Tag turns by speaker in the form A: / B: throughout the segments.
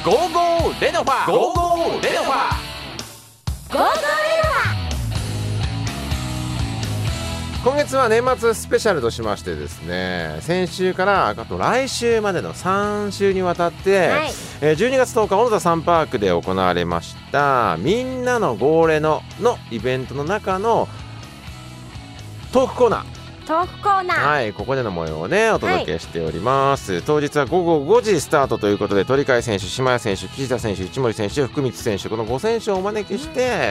A: ゴーゴーレノファゴーゴーレノファゴーゴーレノファ。今月は年末スペシャルとしましてですね、先週からあと来週までの3週にわたって、12月10日小野田サンパークで行われましたみんなのゴーレノのイベントの中のトークコーナー、はい、ここでの模様をねお届けしております、当日は午後5時スタートということで、鳥海選手、島谷選手、岸田選手、一森選手、福光選手、この5選手をお招きして、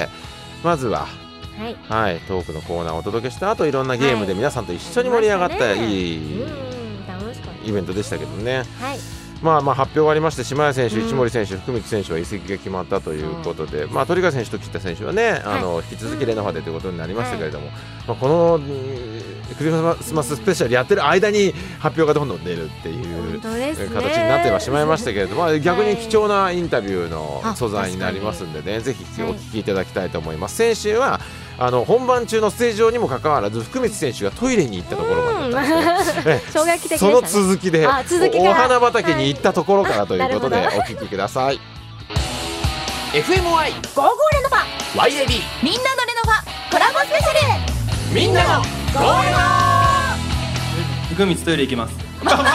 A: まずははい、トークのコーナーをお届けした後、いろんなゲームで皆さんと一緒に盛り上がったいいイベントでしたけどね、まあ発表がありまして、島谷選手、一森選手、福光選手は移籍が決まったということで、鳥海選手と岸田選手はね、引き続きレノファでということになりましたけれども、このクリスマススペシャルやってる間に発表がどんどん出るっていう形になってはしまいましたけれども、逆に貴重なインタビューの素材になりますんでね、ぜひお聞きいただきたいと思います。先週は本番中のステージ上にもかかわらず福光選手がトイレに行ったところまでだったんですね、衝撃的でしたね。その続きでお花畑に行ったところからということでお聞きください。 FMY ゴーゴーレノファ YAB みんなのレノファコラボスペシャル、みんなのゴーレノ
B: 福光トイレ行きます。
C: リアルタイ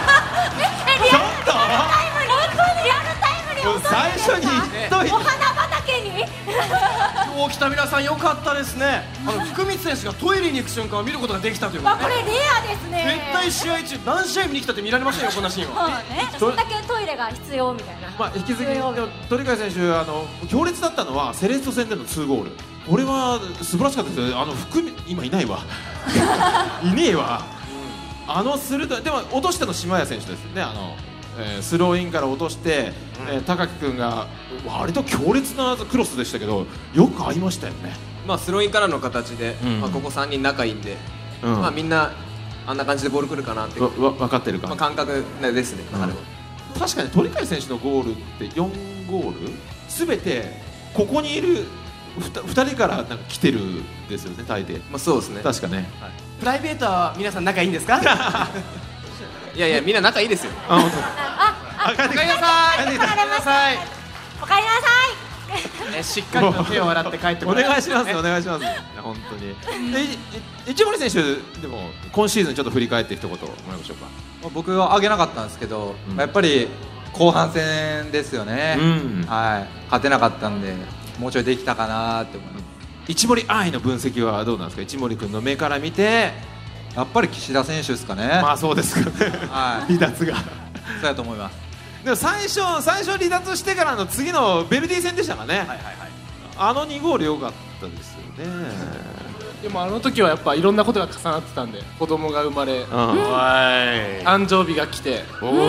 C: ムリ最初に言っといて、お花畑に
B: 今日来た皆さん良かったですね。福光選手がトイレに行く瞬間を見ることができたということで、
C: これレアですね。
B: 絶対試合中何試合見に来たって見られませんよ、こんなシーンは。
C: そんだけトイレが必要みたいな。
D: 引き続き鳥海選手強烈だったのはセレッソ戦での2ゴール、これは素晴らしかったですよ。今いないわいねえわ、鋭い、でも落としたの島谷選手ですね。スローインから落として、高木君が割と強烈なクロスでしたけど、よく合いましたよね。
E: スローインからの形で、ここ3人仲いいんで、みんなあんな感じでボール来るかなって
D: 分かってるか、
E: 感覚ですね、
D: 確かに鳥海選手のゴールって4ゴールすべてここにいる2人からなんか来てるんですよね、大抵。
E: そうですね、
D: 確かね。
B: プライベートは皆さん仲いいんですか？
E: いやいや、みんな仲いいですよ。
C: おかえりなさい。おかえりなさい。おかえりなさい。
B: しっかりと手を洗って帰ってもら
D: お願いします、お願いします。本当に。一森選手でも今シーズンちょっと振り返って一言もらいましょうか。
F: 僕は上げなかったんですけど、やっぱり後半戦ですよね。勝てなかったんで、もうちょいできたかなって思います。
D: 一森愛の分析はどうなんですか？一森君の目から見て。
F: やっぱり岸田選手ですかね。
D: そうですかね。離脱が。
F: そうやと思います。
D: でも最初離脱してからの次のベルディ戦でしたかね。2ゴール良かったですよね。
B: でも時はやっぱいろんなことが重なってたんで、子供が生まれ、誕生日が来て、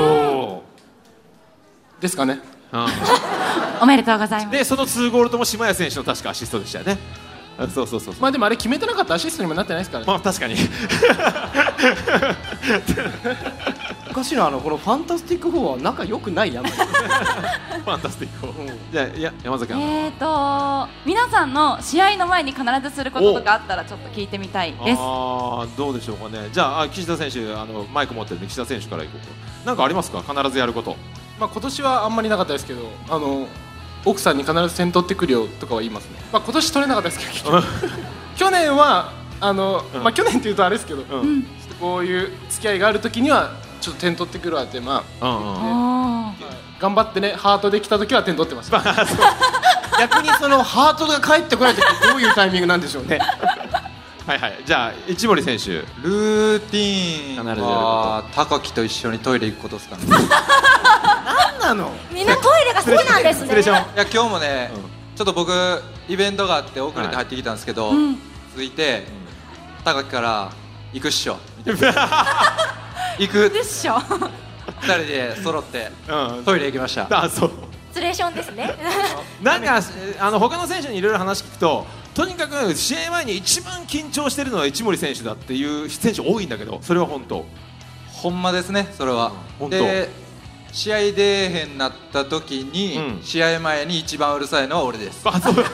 B: ですかね。
G: おめでとうございます。
D: でその2ゴールとも島谷選手の確かアシストでしたよね。そう
B: でもあれ決めてなかったアシストにもなってないですからね。
D: 確かに
B: おかしいな、このファンタスティック4は仲良くないやん。フ
D: ァンタスティック4、じゃあ山崎
G: 皆さんの試合の前に必ずすることとかあったらちょっと聞いてみたいです。
D: どうでしょうかね。じゃあ岸田選手、マイク持ってるんで岸田選手からいこうか。何かありますか、必ずやること。
B: 今年はあんまりなかったですけど、奥さんに必ず点取ってくるよとかは言いますね。今年取れなかったですけど去年は去年っていうとあれですけど、こういう付き合いがある時にはちょっと点取ってくるわって、頑張ってね、ハートできた時は点取ってました逆にそのハートが返ってこない時どういうタイミングなんでしょうね
D: じゃあ一森選手、
F: ルーティーンは高木と一緒にトイレ行くことですかね。
B: 何なの、
C: みんなトイレが好きなんですね。
F: いや今日もね、ちょっと僕イベントがあって遅れて入ってきたんですけど、続いて高木から行くっしょ行くっしょ2人で揃ってトイレ行きました。
C: ツレーションですね
D: なんか他の選手にいろいろ話聞くと、とにかく試合前に一番緊張してるのは一森選手だっていう選手多いんだけど、それは本当？
F: ほんまですね、それは。で試合出えへんなった時に、試合前に一番うるさいのは俺です。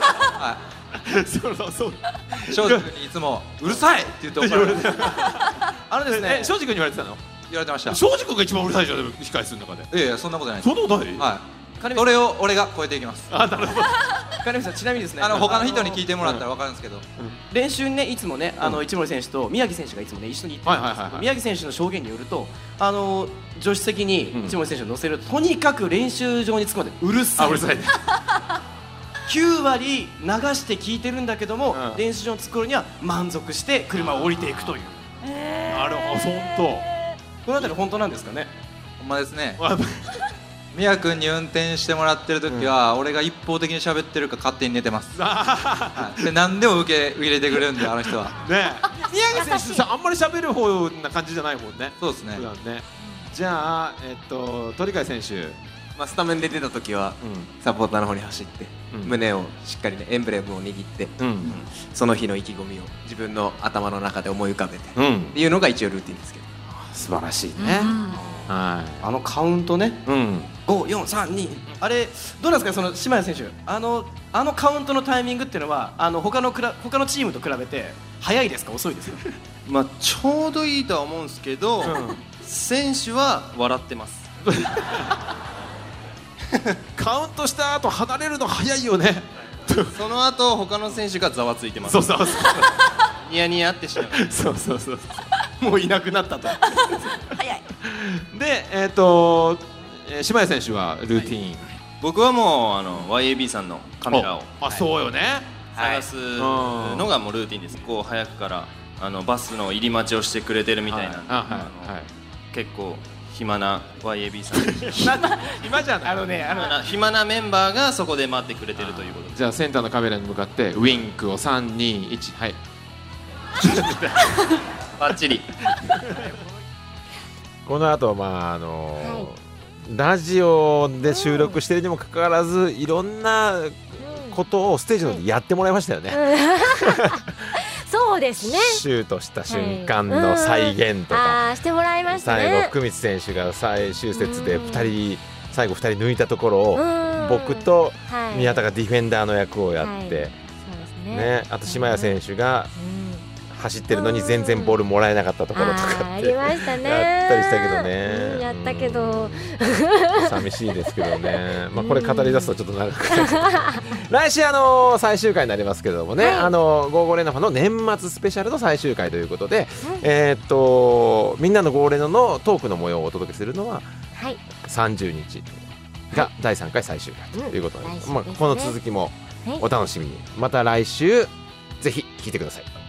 F: 庄司君にいつもうるさいって言って怒られる。
D: ですね、庄司君に言われてたの？
F: 言われてました。
D: 庄司君が一番うるさいじゃん、控え室の中で。
F: いやいや、そんなことないです。
D: そんなことない？
F: それを俺が超えていきます。
D: あ、なるほど。
H: 金光さん、ちなみにですね、
F: 他の人に聞いてもらったら分かるんですけど、
H: 練習にね、いつもね、一森選手と宮城選手がいつもね、一緒に行ってるんですけど、宮城選手の証言によると、助手席に一森選手を乗せると、とにかく練習場に着くまでうるさい。
D: うるさいね。
H: 9割流して聞いてるんだけども、練習場に着く頃には満足して車を降りていくという。
D: なるほど、本当。
H: このあたり本当なんですかね。
F: ほんまですね。宮君に運転してもらってる時は、俺が一方的に喋ってるか勝手に寝てます。で、何でも受け入れてくれるんで、あの人は
D: ね。宮城選手さ、あんまり喋る方な感じじゃないもんね。
F: そうですね。
D: 普段ね。じゃあ鳥海選手、
E: スタメンで出た時はサポーターの方に走って胸をしっかりねエンブレムを握ってその日の意気込みを自分の頭の中で思い浮かべてっていうのが一応ルーティンですけど。
A: 素晴らしいね。
H: あのカウントね、5、4、3、2、あれどうなんですか、その島谷選手、あのカウントのタイミングっていうのは他のチームと比べて早いですか、遅いですか？
I: ちょうどいいとは思うんですけど、選手は笑ってます。
D: カウントした後離れるの早いよね。
I: その後他の選手がざわついてます。
D: そうそうそう。
I: ニヤニヤってしながら。
D: そうそうそう。
H: もういなくなったと。
G: 早い。
D: で、島谷選手はルーティーン。
I: 僕はもうYAB さんのカメラを
D: そうよね、
I: 探すのがもうルーティンです。こう早くからバスの入り待ちをしてくれてるみたいな、結構暇な YAB さん
D: 暇じゃない
I: 暇なメンバーがそこで待ってくれてるということで。
D: じゃあセンターのカメラに向かってウィンクを3、2、1、はい。
I: バッチリ。
A: この後ラジオで収録してるにもかかわらず、いろんなことをステージのでやってもらいましたよね。
C: そうですね。
A: シュートした瞬間の再現とか
C: してもらいましたね。
A: 最後福光選手が最終節で最後2人抜いたところを僕と宮田がディフェンダーの役をやって、あと島谷選手が走ってるのに全然ボールもらえなかったところとかって
C: ありましたね。
A: やったりしたけどね。
C: やったけど
A: 寂しいですけどね。これ語り出すとちょっと長く来週最終回になりますけどもね、55レノファの年末スペシャルの最終回ということで、みんなの55レノのトークの模様をお届けするのは30日が第3回最終回ということで、この続きもお楽しみに。また来週ぜひ聞いてください。